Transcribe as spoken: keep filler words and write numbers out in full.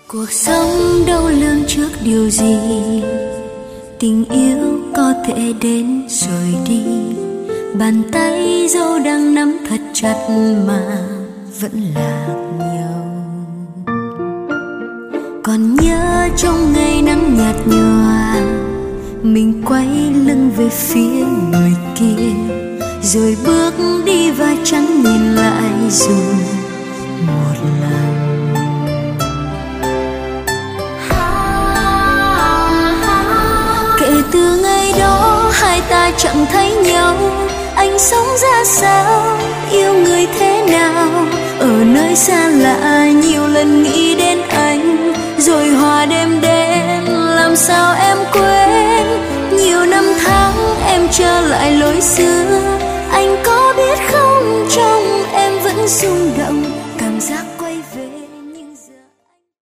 Cuộc sống đâu lường trước điều gì, tình yêu có thể đến rồi đi. Bàn tay dẫu đang nắm thật chặt mà vẫn lạc nhau. Còn nhớ trong ngày nắng nhạt nhòa, mình quay lưng về phía người kia, rồi bước đi và chẳng nhìn lại dù một lần. Kể từ ngày đó hai ta chẳng thấy nhau. Anh sống ra sao, yêu người thế nào, ở nơi xa lạ nhiều lần nghĩ đến anh, rồi hòa đêm đến làm sao em quên. Nhiều năm tháng em trở lại lối xưa, anh có biết không, trong em vẫn rung